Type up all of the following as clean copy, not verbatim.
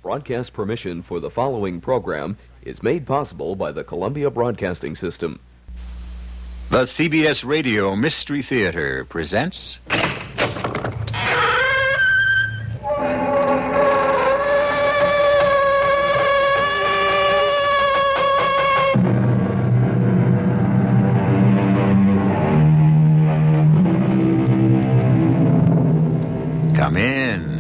Broadcast permission for the following program is made possible by the Columbia Broadcasting System. The CBS Radio Mystery Theater presents... Come in.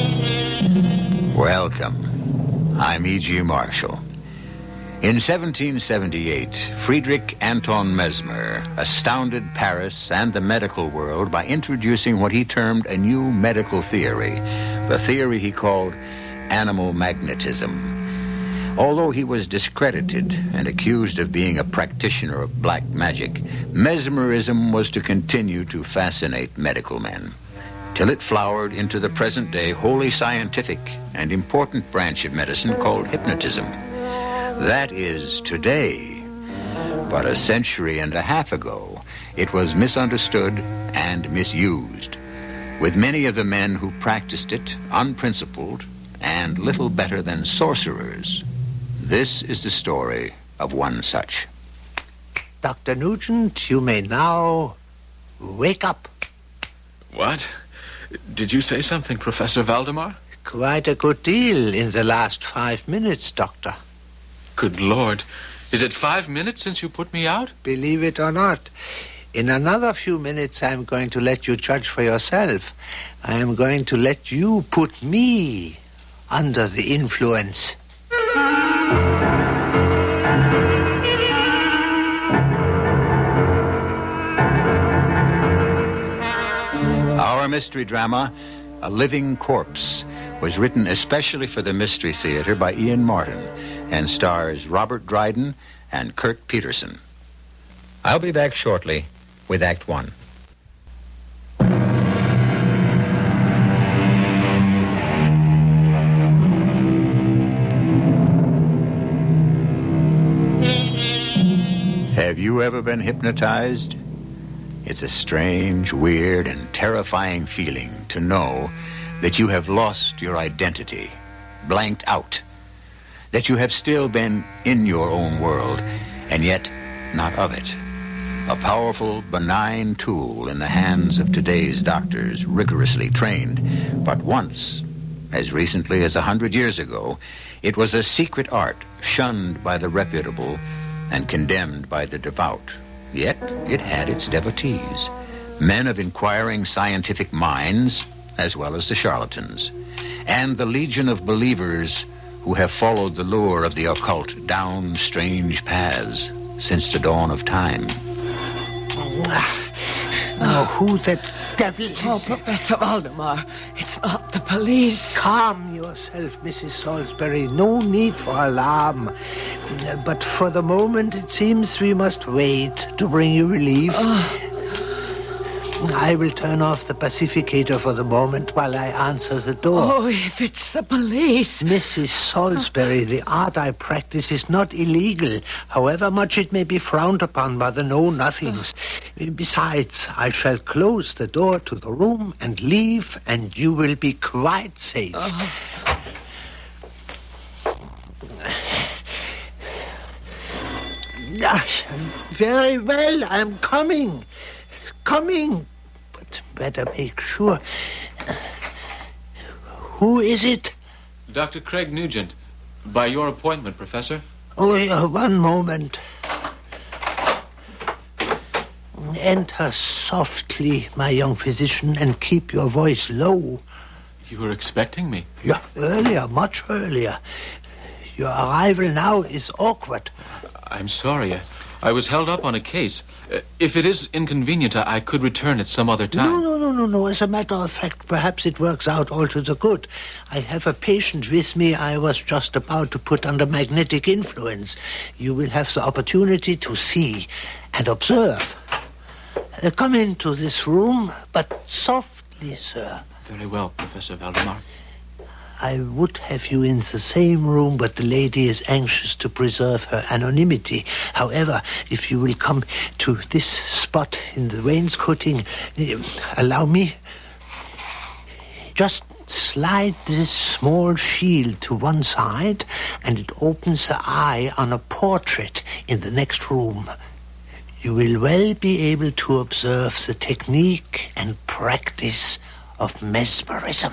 Welcome. I'm E.G. Marshall. In 1778, Friedrich Anton Mesmer astounded Paris and the medical world by introducing what he termed a new medical theory, the theory he called animal magnetism. Although he was discredited and accused of being a practitioner of black magic, mesmerism was to continue to fascinate medical men, till it flowered into the present-day wholly scientific and important branch of medicine called hypnotism. That is today. But a century and a half ago, it was misunderstood and misused, with many of the men who practiced it unprincipled and little better than sorcerers. This is the story of one such. Dr. Nugent, you may now wake up. What? Did you say something, Professor Valdemar? Quite a good deal in the last 5 minutes, Doctor. Good Lord. Is it 5 minutes since you put me out? Believe it or not, in another few minutes I'm going to let you judge for yourself. I am going to let you put me under the influence. Our mystery drama, A Living Corpse, was written especially for the Mystery Theater by Ian Martin and stars Robert Dryden and Kurt Peterson. I'll be back shortly with Act One. Have you ever been hypnotized? It's a strange, weird, and terrifying feeling to know that you have lost your identity, blanked out, that you have still been in your own world, and yet not of it. A powerful, benign tool in the hands of today's doctors, rigorously trained. But once, as recently as 100 years ago, it was a secret art shunned by the reputable and condemned by the devout. Yet it had its devotees, men of inquiring scientific minds, as well as the charlatans, and the legion of believers who have followed the lure of the occult down strange paths since the dawn of time. Now, who the devil is Oh, it? Professor Valdemar, it's not the police. Calm yourself, Mrs. Salisbury. No need for alarm. But for the moment, it seems we must wait to bring you relief. I will turn off the pacificator for the moment while I answer the door. Oh, if it's the police. Mrs. Salisbury, the art I practice is not illegal, however much it may be frowned upon by the know-nothings. Besides, I shall close the door to the room and leave, and you will be quite safe. Very well, I'm coming. But better make sure. Who is it? Dr. Craig Nugent. By your appointment, Professor. Oh, one moment. Enter softly, my young physician, and keep your voice low. You were expecting me? Yeah, earlier, much earlier. Your arrival now is awkward. I'm sorry. I was held up on a case. If it is inconvenient, I could return at some other time. No. As a matter of fact, perhaps it works out all to the good. I have a patient with me I was just about to put under magnetic influence. You will have the opportunity to see and observe. Come into this room, but softly, sir. Very well, Professor Valdemar. I would have you in the same room, but the lady is anxious to preserve her anonymity. However, if you will come to this spot in the wainscoting, allow me. Just slide this small shield to one side, and it opens the eye on a portrait in the next room. You will well be able to observe the technique and practice of mesmerism.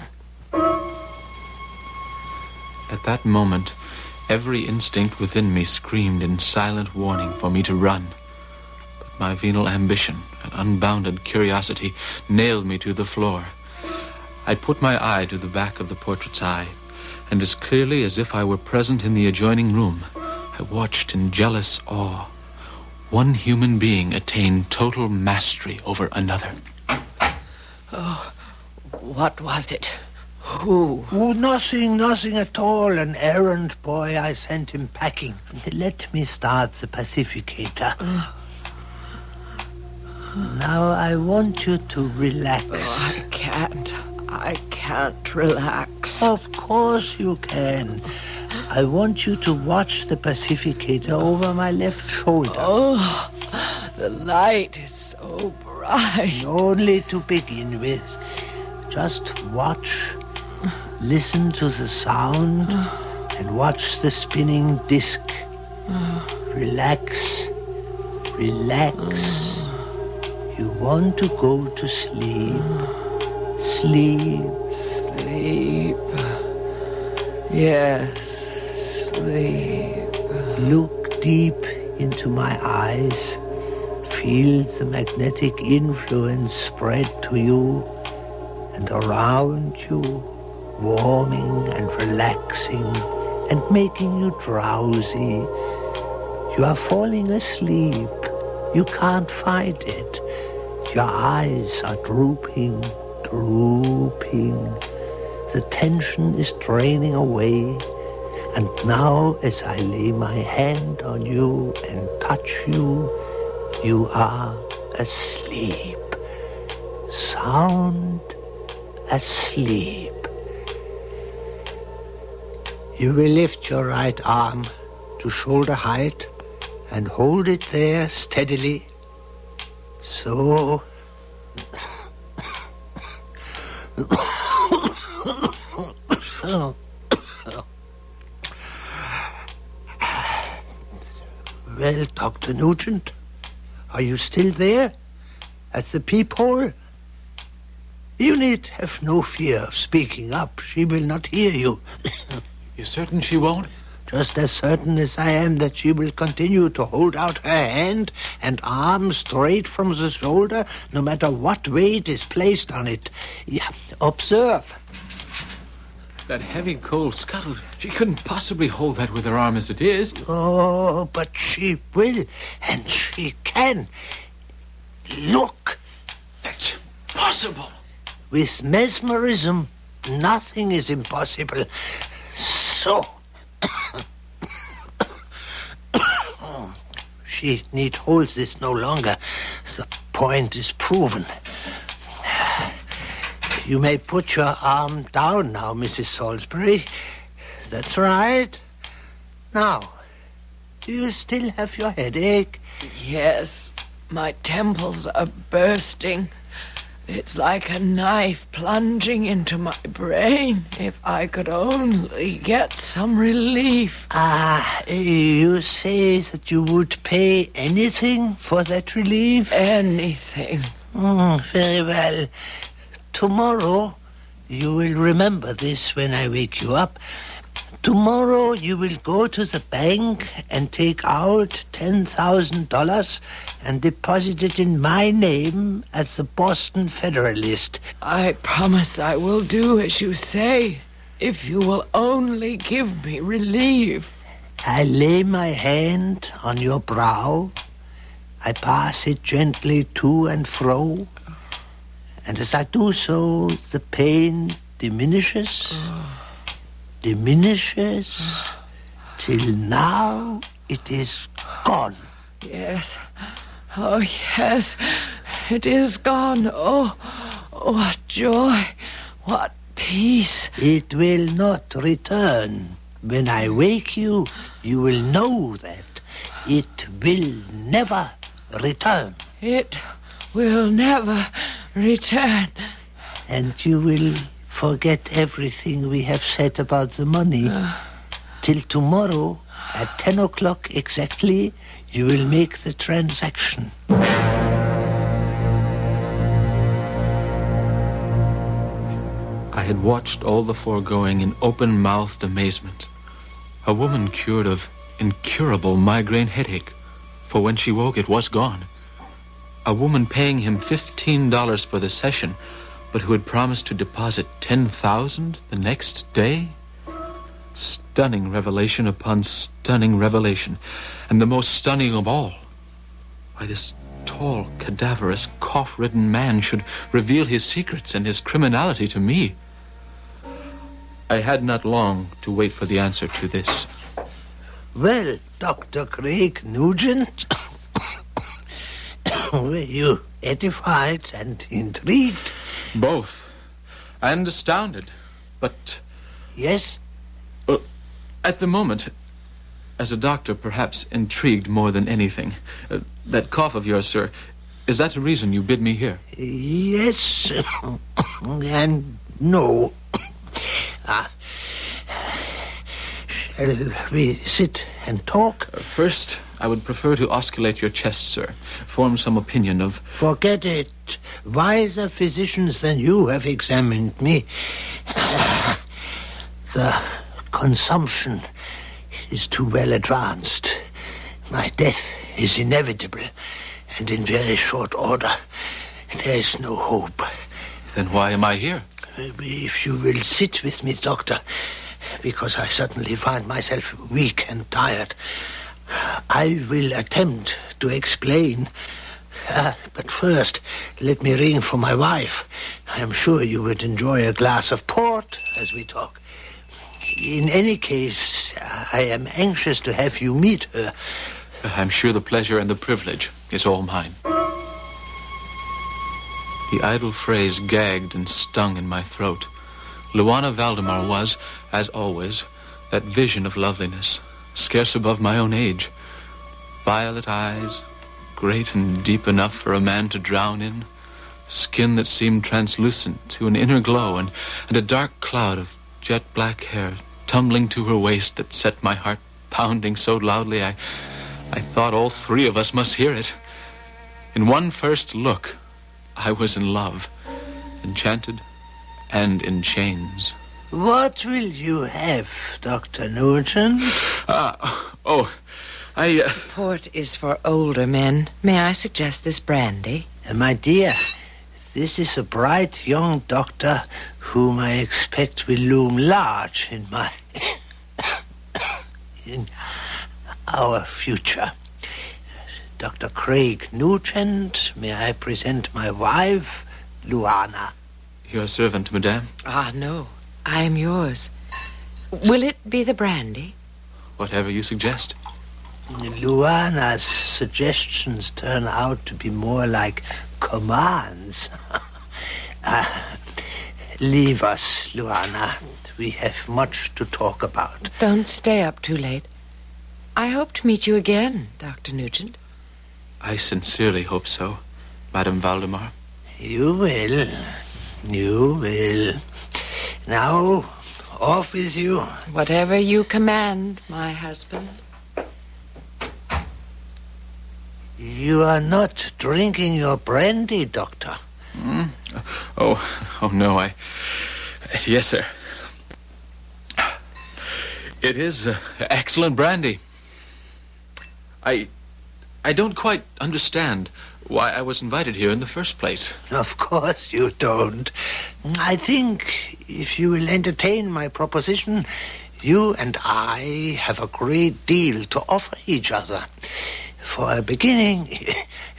At that moment, every instinct within me screamed in silent warning for me to run. But my venal ambition and unbounded curiosity nailed me to the floor. I put my eye to the back of the portrait's eye, and as clearly as if I were present in the adjoining room, I watched in jealous awe one human being attain total mastery over another. Oh, what was it? Who? Oh, nothing at all. An errand boy. I sent him packing. Let me start the pacificator. Now I want you to relax. Oh, I can't relax. Of course you can. I want you to watch the pacificator over my left shoulder. Oh, the light is so bright. Only to begin with. Just watch, listen to the sound, and watch the spinning disc. Relax. You want to go to sleep. Sleep. Yes, sleep. Look deep into my eyes. Feel the magnetic influence spread to you and around you, warming and relaxing and making you drowsy. You are falling asleep. You can't fight it. Your eyes are drooping. The tension is draining away. And now, as I lay my hand on you and touch you, you are asleep. Sound asleep. You will lift your right arm to shoulder height and hold it there steadily. So. Well, Dr. Nugent, are you still there? At the peephole? You need have no fear of speaking up. She will not hear you. You're certain she won't? Just as certain as I am that she will continue to hold out her hand and arm straight from the shoulder, no matter what weight is placed on it. Yeah, observe. That heavy coal scuttle, she couldn't possibly hold that with her arm as it is. Oh, but she will, and she can. Look. That's impossible. With mesmerism, nothing is impossible. So. She need hold this no longer. The point is proven. You may put your arm down now, Mrs. Salisbury. That's right. Now, do you still have your headache? Yes, my temples are bursting. It's like a knife plunging into my brain. If I could only get some relief. You say that you would pay anything for that relief? Anything. Very well. Tomorrow, you will remember this when I wake you up. Tomorrow, you will go to the bank and take out $10,000 and deposit it in my name at the Boston Federalist. I promise I will do as you say, if you will only give me relief. I lay my hand on your brow. I pass it gently to and fro. And as I do so, the pain diminishes, till now it is gone. Yes. Oh, yes. It is gone. Oh, what joy. What peace. It will not return. When I wake you, you will know that. It will never return. It will never return. And you will Forget everything we have said about the money. Till tomorrow, at 10 o'clock exactly, you will make the transaction. I had watched all the foregoing in open-mouthed amazement. A woman cured of incurable migraine headache, for when she woke it was gone. A woman paying him $15 for the session, but who had promised to deposit $10,000 the next day? Stunning revelation upon stunning revelation, and the most stunning of all, why this tall, cadaverous, cough-ridden man should reveal his secrets and his criminality to me. I had not long to wait for the answer to this. Well, Dr. Craig Nugent, were you edified and intrigued? Both. And astounded. But... Yes? At the moment, as a doctor, perhaps intrigued more than anything. That cough of yours, sir, is that the reason you bid me here? Yes, and no. Shall we sit and talk? First, I would prefer to auscultate your chest, sir. Form some opinion of... Forget it. Wiser physicians than you have examined me. The consumption is too well advanced. My death is inevitable, and in very short order. There is no hope. Then why am I here? If you will sit with me, doctor, because I suddenly find myself weak and tired, I will attempt to explain. But first, let me ring for my wife. I am sure you would enjoy a glass of port as we talk. In any case, I am anxious to have you meet her. I'm sure the pleasure and the privilege is all mine. The idle phrase gagged and stung in my throat. Luana Valdemar was, as always, that vision of loveliness, scarce above my own age. Violet eyes, great and deep enough for a man to drown in, skin that seemed translucent to an inner glow, and a dark cloud of jet-black hair tumbling to her waist that set my heart pounding so loudly I thought all three of us must hear it. In one first look, I was in love, enchanted and in chains. What will you have, Dr. Nugent? Port is for older men. May I suggest this brandy? My dear, this is a bright young doctor whom I expect will loom large in in our future. Dr. Craig Nugent, may I present my wife, Luana? Your servant, madame? No. I am yours. Will it be the brandy? Whatever you suggest. Luana's suggestions turn out to be more like commands. Leave us, Luana. We have much to talk about. Don't stay up too late. I hope to meet you again, Dr. Nugent. I sincerely hope so, Madame Valdemar. You will. You will. Now, off with you. Whatever you command, my husband. You are not drinking your brandy, Doctor. Oh, no, Yes, sir. It is excellent brandy. I don't quite understand why I was invited here in the first place. Of course you don't. I think if you will entertain my proposition, you and I have a great deal to offer each other. For a beginning...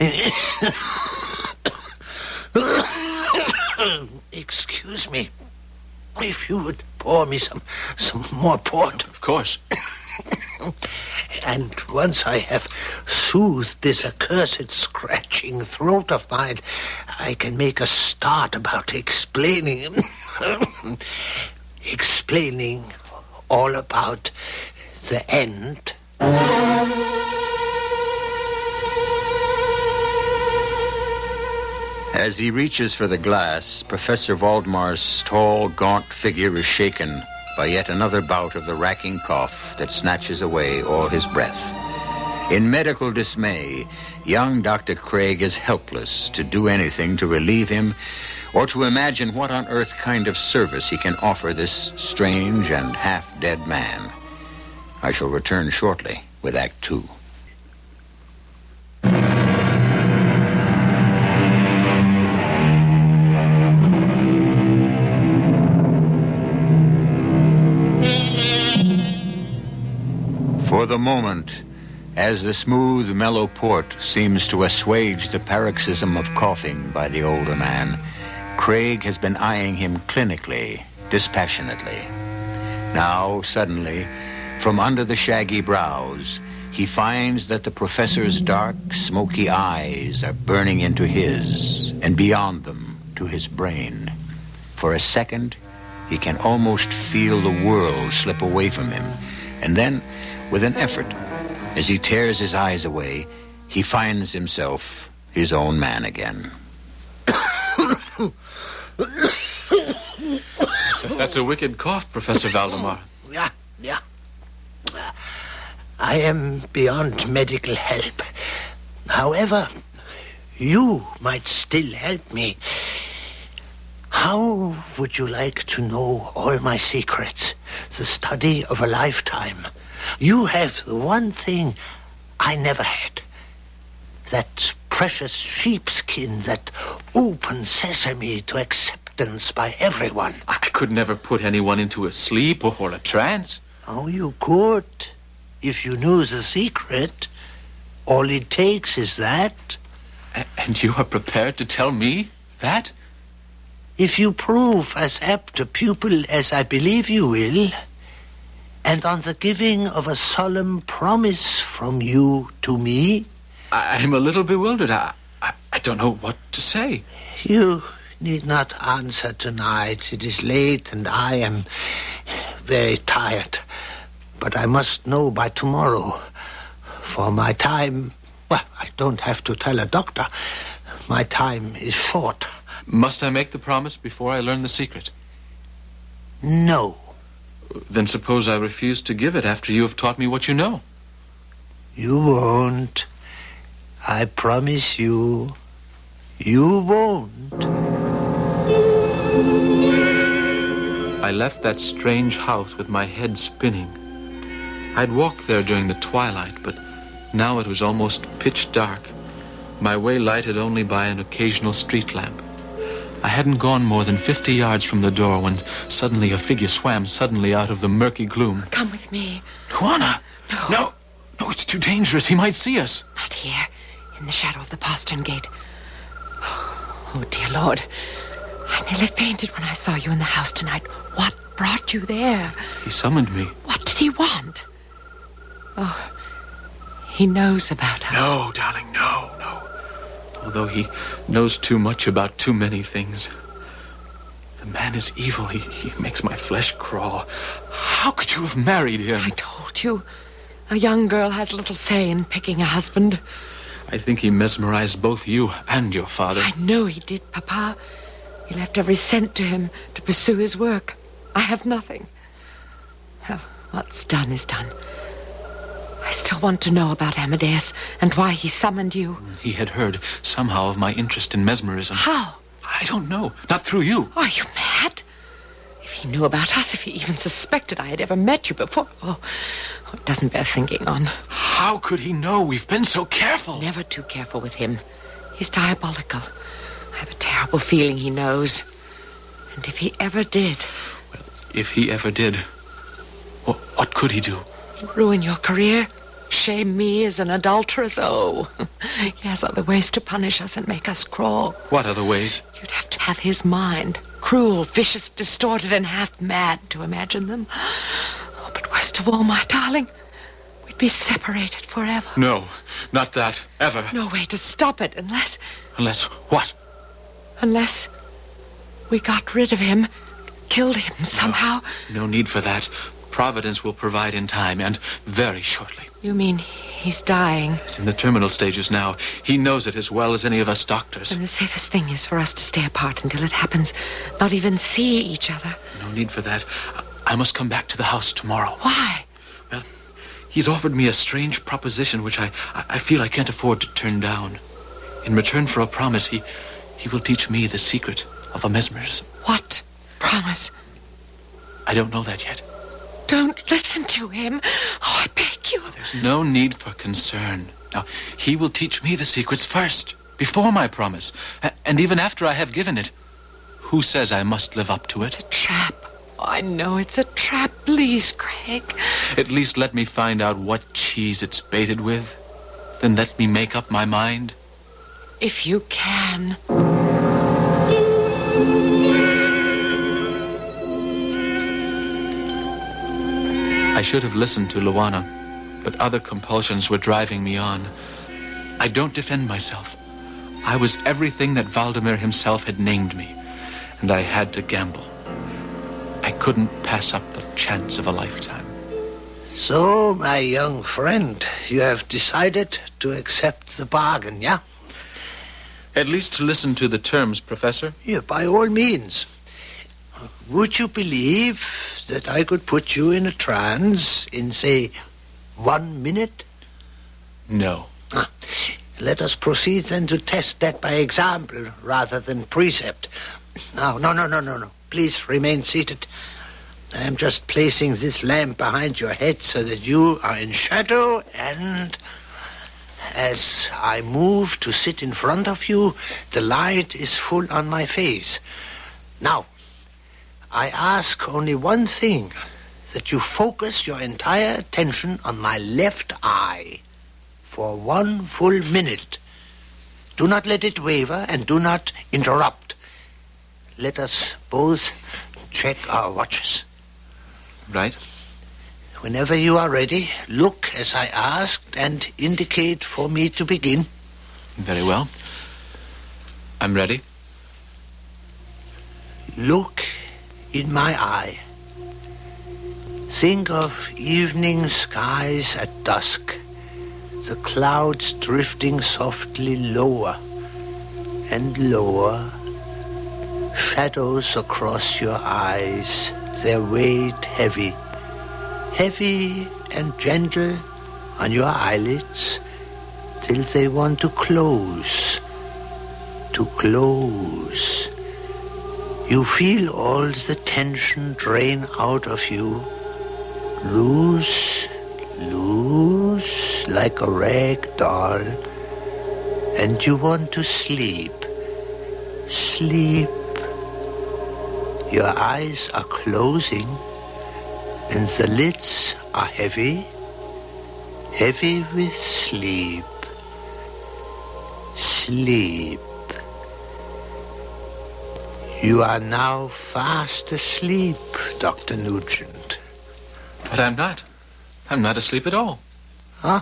Excuse me. If you would pour me some more port. Of course. And once I have soothed this accursed scratching throat of mine, I can make a start about explaining all about the end. As he reaches for the glass, Professor Valdemar's tall, gaunt figure is shaken by yet another bout of the racking cough that snatches away all his breath. In medical dismay, young Dr. Craig is helpless to do anything to relieve him or to imagine what on earth kind of service he can offer this strange and half-dead man. I shall return shortly with Act Two. For the moment, as the smooth, mellow port seems to assuage the paroxysm of coughing by the older man, Craig has been eyeing him clinically, dispassionately. Now, suddenly, from under the shaggy brows, he finds that the professor's dark, smoky eyes are burning into his, and beyond them, to his brain. For a second, he can almost feel the world slip away from him, and then, with an effort, as he tears his eyes away, he finds himself his own man again. That's a wicked cough, Professor Valdemar. Yeah. I am beyond medical help. However, you might still help me. How would you like to know all my secrets? The study of a lifetime. You have the one thing I never had. That precious sheepskin, that open sesame to acceptance by everyone. I could never put anyone into a sleep or a trance. Oh, you could, if you knew the secret. All it takes is that. And you are prepared to tell me that? If you prove as apt a pupil as I believe you will, and on the giving of a solemn promise from you to me. I'm a little bewildered. I don't know what to say. You need not answer tonight. It is late and I am very tired. But I must know by tomorrow. For my time, well, I don't have to tell a doctor. My time is short. Must I make the promise before I learn the secret? No. Then suppose I refuse to give it after you have taught me what you know. You won't. I promise you. You won't. I left that strange house with my head spinning. I'd walked there during the twilight, but now it was almost pitch dark, my way lighted only by an occasional street lamp. I hadn't gone more than 50 yards from the door when suddenly a figure swam suddenly out of the murky gloom. Come with me. Juana! No, it's too dangerous. He might see us. Not here, in the shadow of the postern gate. Oh, dear Lord. I nearly fainted when I saw you in the house tonight. What brought you there? He summoned me. What did he want? Oh, he knows about us. No, darling, no. Although he knows too much about too many things. The man is evil. He makes my flesh crawl. How could you have married him? I told you. A young girl has little say in picking a husband. I think he mesmerized both you and your father. I know he did, Papa. You left every cent to him to pursue his work. I have nothing. Well, what's done is done. I still want to know about Amadeus and why he summoned you. He had heard somehow of my interest in mesmerism. How? I don't know. Not through you. Are you mad? If he knew about us, if he even suspected I had ever met you before... Oh, it doesn't bear thinking on. How could he know? We've been so careful. Never too careful with him. He's diabolical. I have a terrible feeling he knows. And if he ever did... Well, if he ever did, what could he do? Ruin your career? Shame me as an adulteress? Oh, he has other ways to punish us and make us crawl. What other ways? You'd have to have his mind. Cruel, vicious, distorted, and half mad to imagine them. Oh, but worst of all, my darling, we'd be separated forever. No, not that. Ever. No way to stop it unless... Unless what? Unless we got rid of him, killed him somehow. No need for that. Providence will provide in time, and very shortly. You mean he's dying? He's in the terminal stages now. He knows it as well as any of us doctors. And the safest thing is for us to stay apart until it happens. Not even see each other. No need for that. I must come back to the house tomorrow. Why? Well, he's offered me a strange proposition which I feel I can't afford to turn down. In return for a promise, he will teach me the secret of a mesmerism. What promise? I don't know that yet. Don't listen to him. Oh, I beg you. There's no need for concern. Now, he will teach me the secrets first, before my promise, and even after I have given it. Who says I must live up to it? It's a trap. Oh, I know it's a trap. Please, Craig. At least let me find out what cheese it's baited with. Then let me make up my mind. If you can. I should have listened to Luana, but other compulsions were driving me on. I don't defend myself. I was everything that Valdemar himself had named me, and I had to gamble. I couldn't pass up the chance of a lifetime. So, my young friend, you have decided to accept the bargain, yeah? At least to listen to the terms, Professor. Yeah, by all means. Would you believe that I could put you in a trance in, say, 1 minute? No. Let us proceed then to test that by example rather than precept. Now, no. Please remain seated. I am just placing this lamp behind your head so that you are in shadow, and as I move to sit in front of you, the light is full on my face. Now, I ask only one thing, that you focus your entire attention on my left eye for 1 full minute. Do not let it waver and do not interrupt. Let us both check our watches. Right. Whenever you are ready, look as I asked and indicate for me to begin. Very well. I'm ready. Look in my eye. Think of evening skies at dusk, the clouds drifting softly lower and lower, shadows across your eyes, their weight heavy, heavy and gentle on your eyelids till they want to close, You feel all the tension drain out of you, loose, like a rag doll, and you want to sleep. Your eyes are closing, and the lids are heavy with sleep. You are now fast asleep, Dr. Nugent. But I'm not. I'm not asleep at all. Huh?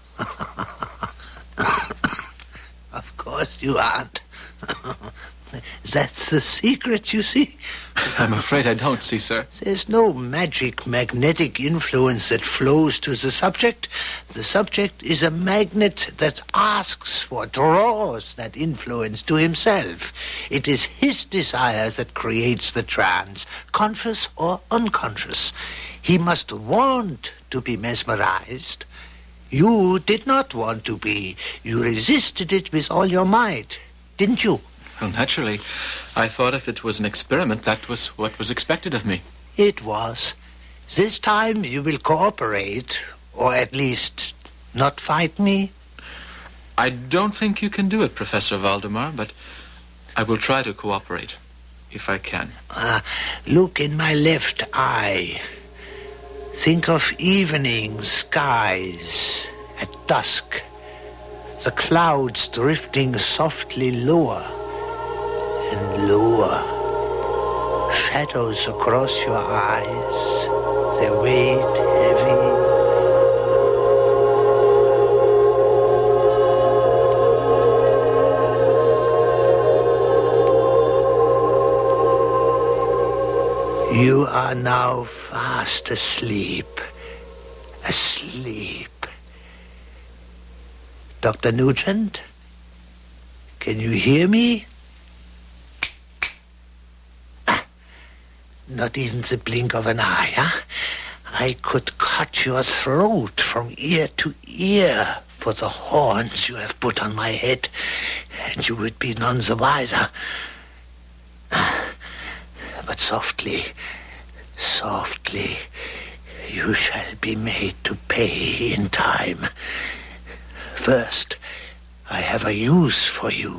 Of course you aren't. That's the secret, you see. I'm afraid I don't see, sir. There's no magic magnetic influence that flows to the subject. The subject is a magnet that asks for, draws that influence to himself. It is his desire that creates the trance, conscious or unconscious. He must want to be mesmerized. You did not want to be. You resisted it with all your might, didn't you? Well, naturally. I thought if it was an experiment, that was what was expected of me. It was. This time you will cooperate, or at least not fight me. I don't think you can do it, Professor Valdemar, but I will try to cooperate, if I can. Look in my left eye. Think of evening skies at dusk. The clouds drifting softly lower and lower. Shadows across your eyes, their weight heavy. You are now fast asleep. Dr. Nugent? Can you hear me? Not even the blink of an eye, huh? I could cut your throat from ear to ear for the horns you have put on my head, and you would be none the wiser. But softly, softly, you shall be made to pay in time. First, I have a use for you.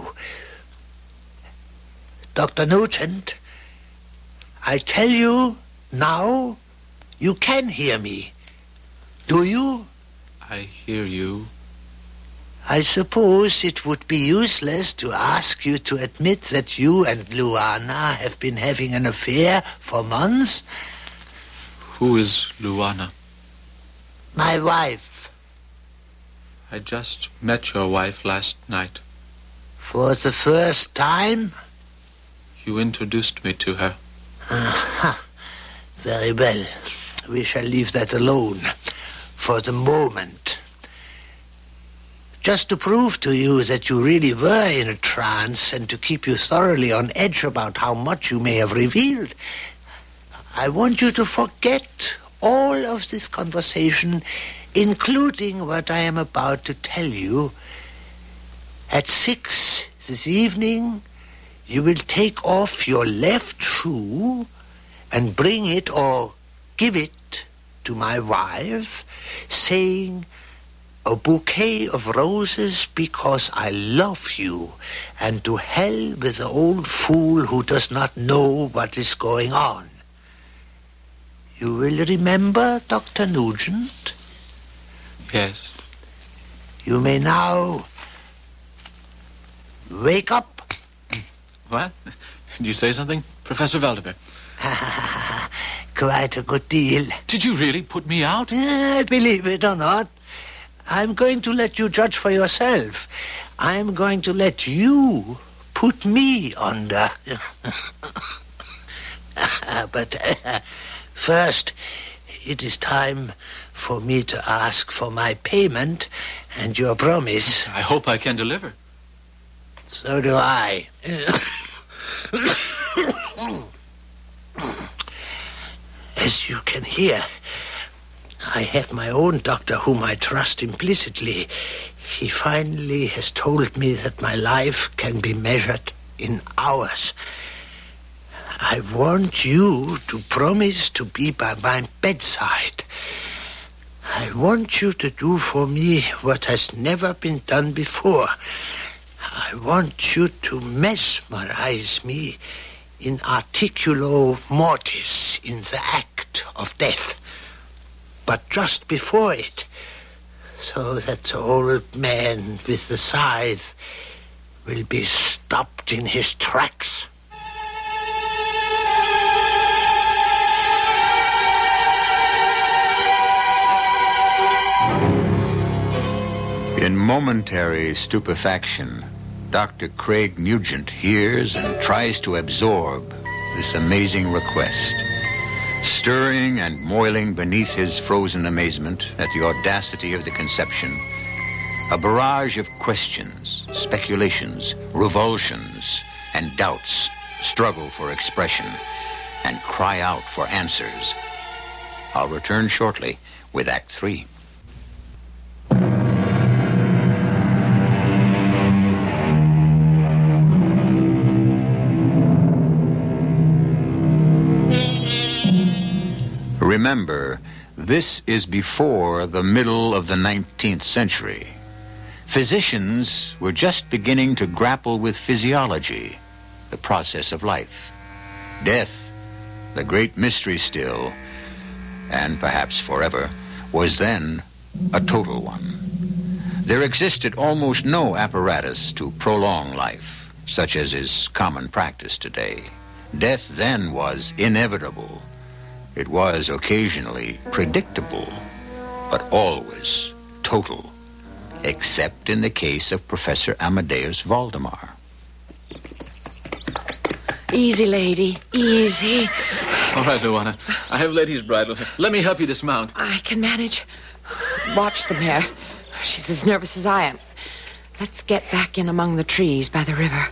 Dr. Nugent, I tell you now, you can hear me. Do you? I hear you. I suppose it would be useless to ask you to admit that you and Luana have been having an affair for months. Who is Luana? My wife. I just met your wife last night. For the first time? You introduced me to her. Aha. Very well. We shall leave that alone for the moment. Just to prove to you that you really were in a trance and to keep you thoroughly on edge about how much you may have revealed, I want you to forget all of this conversation, including what I am about to tell you. At 6 this evening, you will take off your left shoe and bring it or give it to my wife, saying, "A bouquet of roses because I love you, and to hell with the old fool who does not know what is going on." You will remember, Dr. Nugent? Yes. You may now wake up. What? Did you say something, Professor Valdemar? Quite a good deal. Did you really put me out? Believe it or not, I'm going to let you judge for yourself. I'm going to let you put me under. But first, it is time for me to ask for my payment and your promise. I hope I can deliver. So do I. As you can hear, I have my own doctor whom I trust implicitly. He finally has told me that my life can be measured in hours. I want you to promise to be by my bedside. I want you to do for me what has never been done before. I want you to mesmerize me in articulo mortis, in the act of death, but just before it, so that the old man with the scythe will be stopped in his tracks. In momentary stupefaction, Dr. Craig Nugent hears and tries to absorb this amazing request. Stirring and moiling beneath his frozen amazement at the audacity of the conception, a barrage of questions, speculations, revulsions, and doubts struggle for expression and cry out for answers. I'll return shortly with Act 3. Remember, this is before the middle of the 19th century. Physicians were just beginning to grapple with physiology, the process of life. Death, the great mystery still, and perhaps forever, was then a total one. There existed almost no apparatus to prolong life, such as is common practice today. Death then was inevitable. It was occasionally predictable, but always total, except in the case of Professor Amadeus Valdemar. Easy, lady, easy. All right, Luana. I have Lady's bridle here. Let me help you dismount. I can manage. Watch the mare. She's as nervous as I am. Let's get back in among the trees by the river.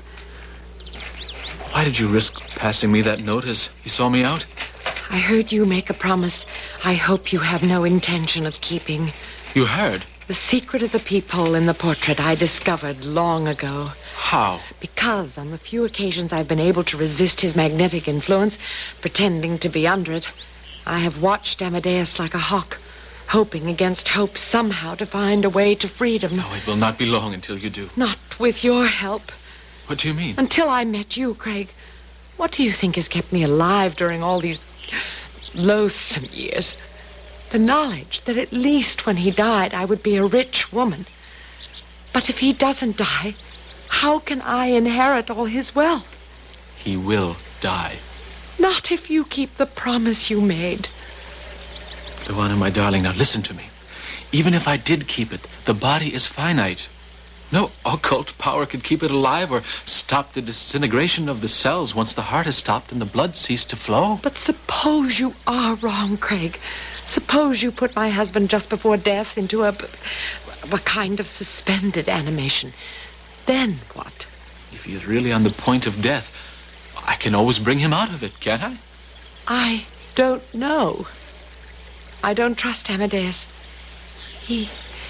Why did you risk passing me that note as you saw me out? I heard you make a promise I hope you have no intention of keeping. You heard? The secret of the peephole in the portrait I discovered long ago. How? Because on the few occasions I've been able to resist his magnetic influence, pretending to be under it, I have watched Amadeus like a hawk, hoping against hope somehow to find a way to freedom. No, it will not be long until you do. Not with your help. What do you mean? Until I met you, Craig. What do you think has kept me alive during all these loathsome years? The knowledge that at least when he died I would be a rich woman. But if he doesn't die, how can I inherit all his wealth? He will die. Not if you keep the promise you made. Luana, my darling, now listen to me. Even if I did keep it, the body is finite. No occult power could keep it alive or stop the disintegration of the cells once the heart is stopped and the blood ceased to flow. But suppose you are wrong, Craig. Suppose you put my husband just before death into a kind of suspended animation. Then what? If he is really on the point of death, I can always bring him out of it, can't I? I don't know. I don't trust Amadeus. He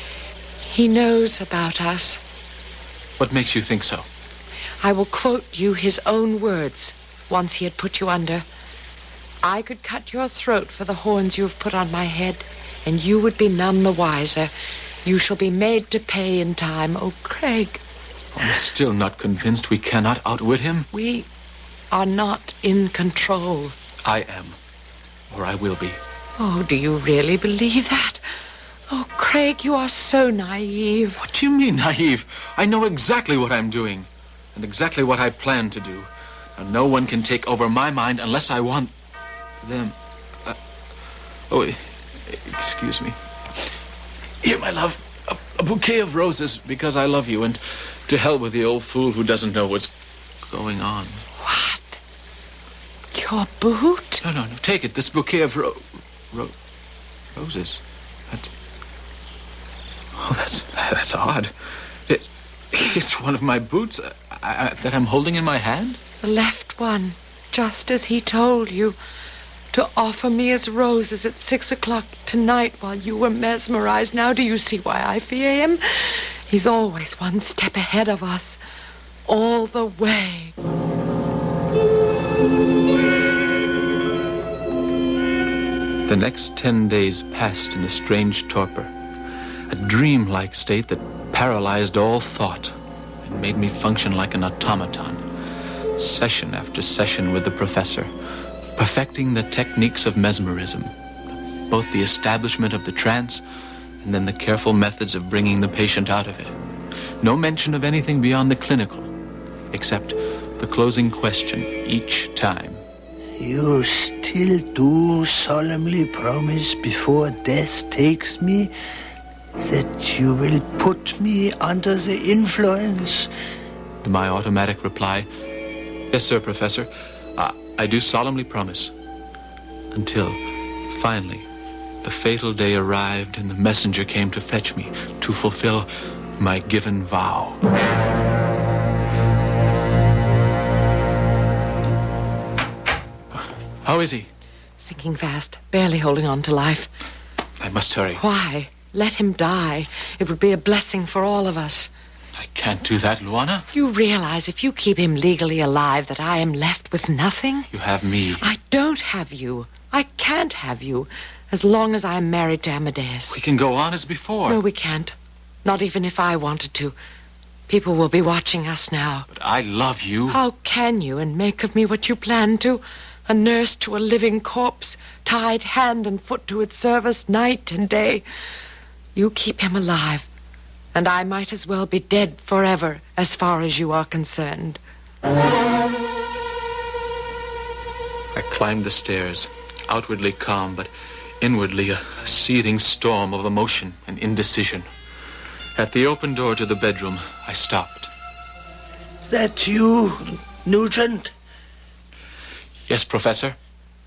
knows about us. What makes you think so? I will quote you his own words once he had put you under. I could cut your throat for the horns you have put on my head, and you would be none the wiser. You shall be made to pay in time. Oh, Craig. I'm still not convinced we cannot outwit him. We are not in control. I am, or I will be. Oh, do you really believe that? Oh, Craig, you are so naive. What do you mean, naive? I know exactly what I'm doing, and exactly what I plan to do. Now, no one can take over my mind unless I want them. Excuse me. Here, my love, a bouquet of roses because I love you, and to hell with the old fool who doesn't know what's going on. What? Your boot? No, take it. This bouquet of roses. That's odd. It's one of my boots that I'm holding in my hand. The left one, just as he told you, to offer me as roses at 6 o'clock tonight while you were mesmerized. Now do you see why I fear him? He's always one step ahead of us, all the way. The next 10 days passed in a strange torpor, a dream-like state that paralyzed all thought and made me function like an automaton. Session after session with the professor, perfecting the techniques of mesmerism, both the establishment of the trance and then the careful methods of bringing the patient out of it. No mention of anything beyond the clinical, except the closing question each time. You still do solemnly promise before death takes me that you will put me under the influence? To my automatic reply, yes, sir, Professor. I do solemnly promise. Until, finally, the fatal day arrived and the messenger came to fetch me to fulfill my given vow. How is he? Sinking fast, barely holding on to life. I must hurry. Why? Let him die. It would be a blessing for all of us. I can't do that, Luana. You realize if you keep him legally alive that I am left with nothing? You have me. I don't have you. I can't have you as long as I'm married to Amadeus. We can go on as before. No, we can't. Not even if I wanted to. People will be watching us now. But I love you. How can you and make of me what you planned to? A nurse to a living corpse, tied hand and foot to its service night and day. You keep him alive, and I might as well be dead forever as far as you are concerned. I climbed the stairs, outwardly calm, but inwardly a seething storm of emotion and indecision. At the open door to the bedroom, I stopped. That you, Nugent? Yes, Professor?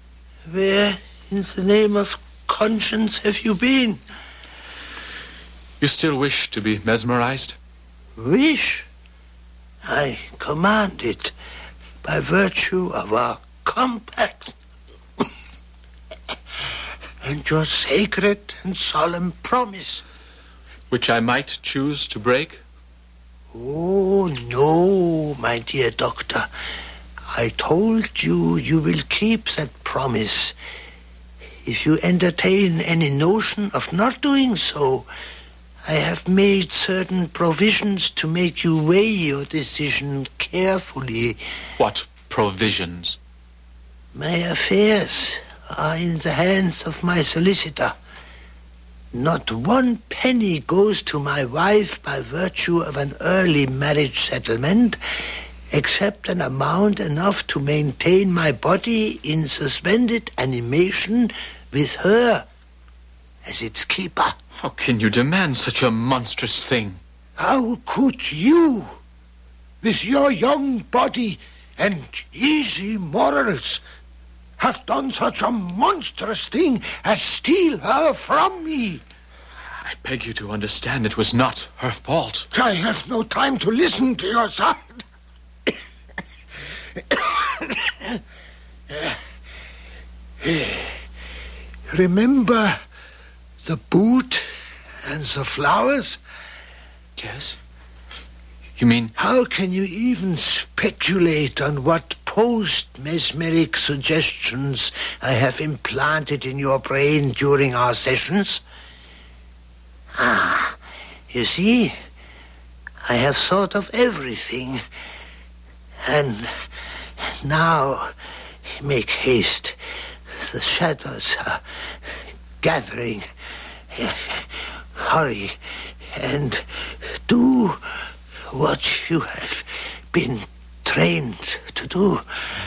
Where, in the name of conscience, have you been? You still wish to be mesmerized? Wish? I command it by virtue of our compact and your sacred and solemn promise. Which I might choose to break? Oh, no, my dear doctor. I told you you will keep that promise. If you entertain any notion of not doing so, I have made certain provisions to make you weigh your decision carefully. What provisions? My affairs are in the hands of my solicitor. Not one penny goes to my wife by virtue of an early marriage settlement, except an amount enough to maintain my body in suspended animation with her as its keeper. How can you demand such a monstrous thing? How could you, with your young body and easy morals, have done such a monstrous thing as steal her from me? I beg you to understand it was not her fault. I have no time to listen to your side. Remember the boot and the flowers? Yes? You mean... How can you even speculate on what post-mesmeric suggestions I have implanted in your brain during our sessions? Ah, you see, I have thought of everything. And now, make haste. The shadows are gathering. Hurry and do what you have been trained to do.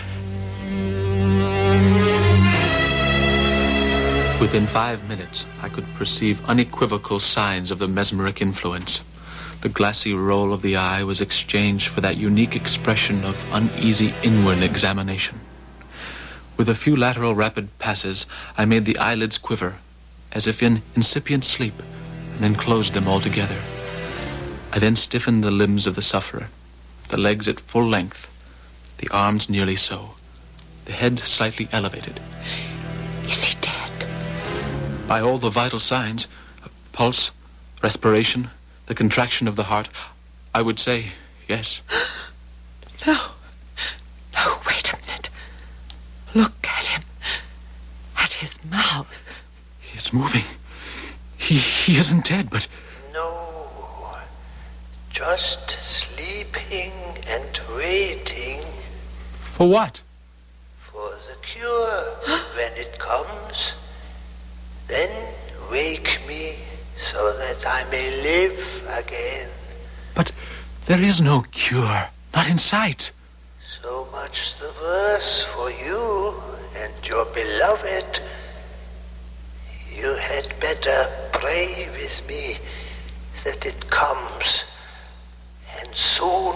Within 5 minutes, I could perceive unequivocal signs of the mesmeric influence. The glassy roll of the eye was exchanged for that unique expression of uneasy inward examination. With a few lateral rapid passes, I made the eyelids quiver, as if in incipient sleep, and then closed them altogether. I then stiffened the limbs of the sufferer, the legs at full length, the arms nearly so, the head slightly elevated. Is he dead? By all the vital signs, pulse, respiration, the contraction of the heart, I would say yes. No, wait a minute. Look at him. At his mouth. It's moving. He isn't dead, but... No, just sleeping and waiting. For what? For the cure when it comes. Then wake me so that I may live again. But there is no cure. Not in sight. So much the worse for you and your beloved. You had better pray with me that it comes, and soon.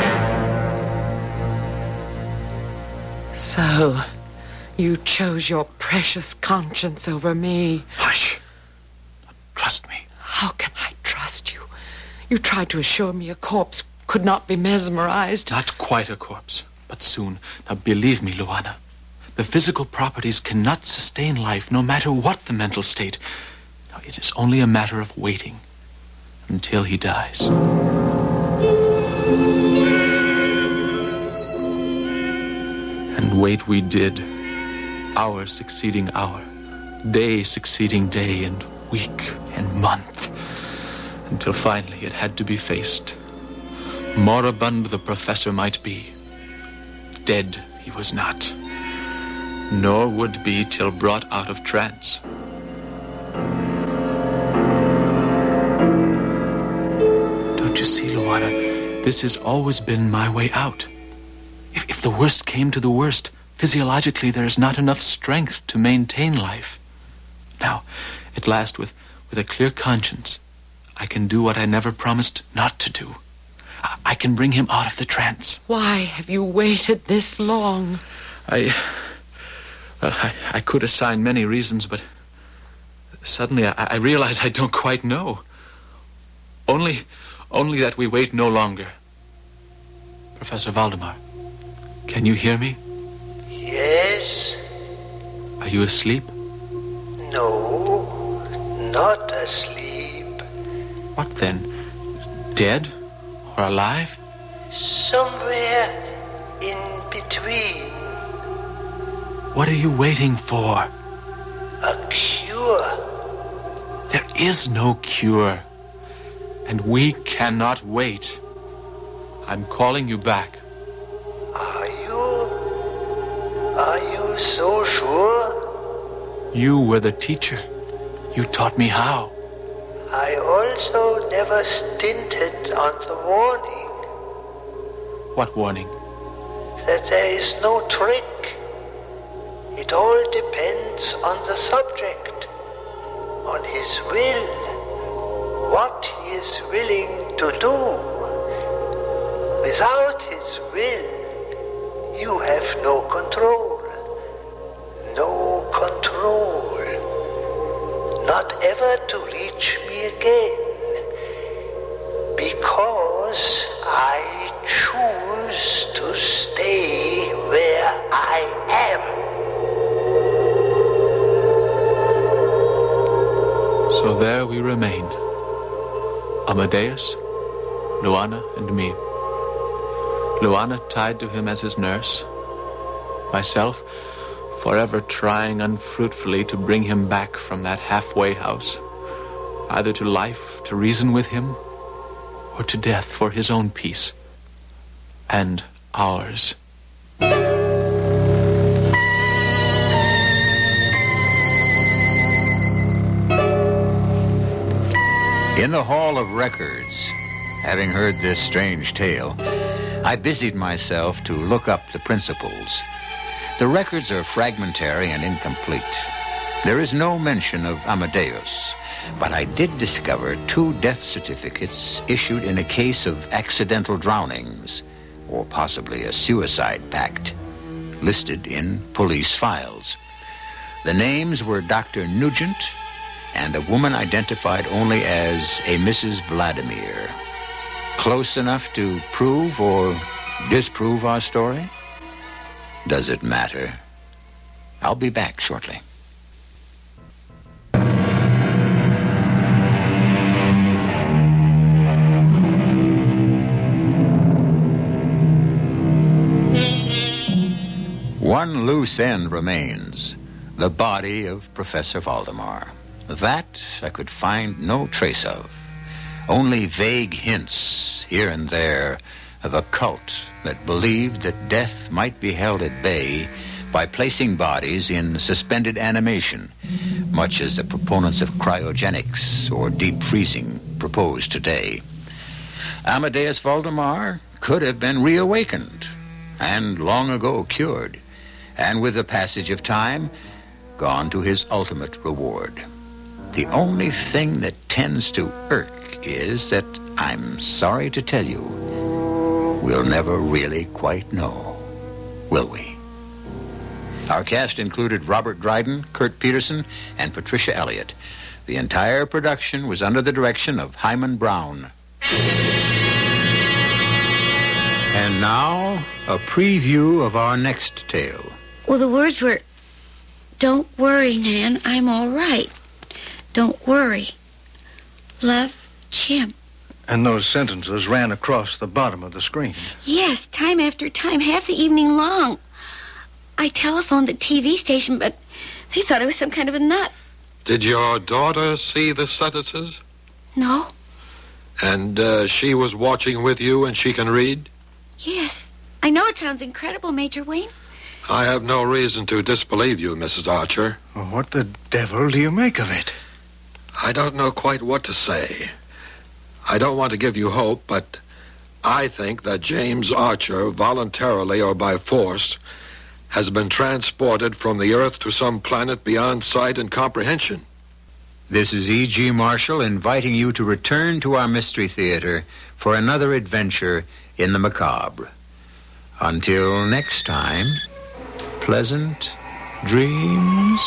So, you chose your precious conscience over me. Hush. Trust me. How can I trust you? You tried to assure me a corpse could not be mesmerized. Not quite a corpse, but soon. Now, believe me, Luana, the physical properties cannot sustain life, no matter what the mental state. Now, it is only a matter of waiting until he dies. And wait we did, hour succeeding hour, day succeeding day, and week and month, until finally it had to be faced. Moribund the professor might be. Dead he was not, nor would be till brought out of trance. Don't you see, Luana, this has always been my way out. If the worst came to the worst, physiologically there is not enough strength to maintain life. Now, at last, with a clear conscience, I can do what I never promised not to do. I can bring him out of the trance. Why have you waited this long? I could assign many reasons, but suddenly I realize I don't quite know. Only that we wait no longer. Professor Valdemar, can you hear me? Yes? Are you asleep? No, not asleep. What then? Dead or alive? Somewhere in between. What are you waiting for? A cure. There is no cure. And we cannot wait. I'm calling you back. Are you so sure? You were the teacher. You taught me how. I also never stinted on the warning. What warning? That there is no trick. It all depends on the subject, on his will, what he is willing to do. Without his will, you have no control. No control. Not ever to reach me again. Because I choose to stay where I am. So there we remain. Amadeus, Luana, and me. Luana tied to him as his nurse. Myself, forever trying unfruitfully to bring him back from that halfway house, either to life to reason with him, or to death for his own peace. And ours. In the Hall of Records, having heard this strange tale, I busied myself to look up the principals. The records are fragmentary and incomplete. There is no mention of Amadeus, but I did discover 2 death certificates issued in a case of accidental drownings, or possibly a suicide pact, listed in police files. The names were Dr. Nugent and a woman identified only as a Mrs. Vladimir. Close enough to prove or disprove our story? Does it matter? I'll be back shortly. One loose end remains, the body of Professor Valdemar. That I could find no trace of. Only vague hints here and there of a cult that believed that death might be held at bay by placing bodies in suspended animation, much as the proponents of cryogenics or deep freezing propose today. Amadeus Valdemar could have been reawakened and long ago cured, and with the passage of time, gone to his ultimate reward. The only thing that tends to irk is that, I'm sorry to tell you, we'll never really quite know, will we? Our cast included Robert Dryden, Kurt Peterson, and Patricia Elliott. The entire production was under the direction of Hyman Brown. And now, a preview of our next tale. Well, the words were, "Don't worry, Nan, I'm all right. Don't worry. Love, Jim." And those sentences ran across the bottom of the screen. Yes, time after time, half the evening long. I telephoned the TV station, but they thought I was some kind of a nut. Did your daughter see the sentences? No? And she was watching with you and she can read? Yes. I know it sounds incredible, Major Wayne. I have no reason to disbelieve you, Mrs. Archer. Well, what the devil do you make of it? I don't know quite what to say. I don't want to give you hope, but I think that James Archer, voluntarily or by force, has been transported from the Earth to some planet beyond sight and comprehension. This is E.G. Marshall inviting you to return to our Mystery Theater for another adventure in the macabre. Until next time, pleasant dreams.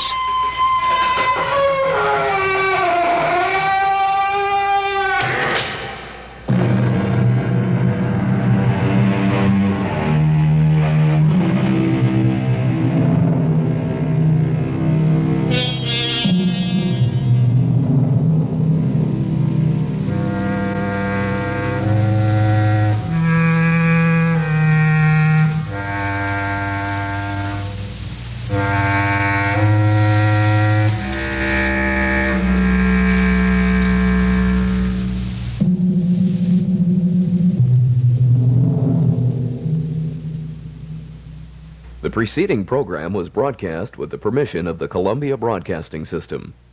The preceding program was broadcast with the permission of the Columbia Broadcasting System.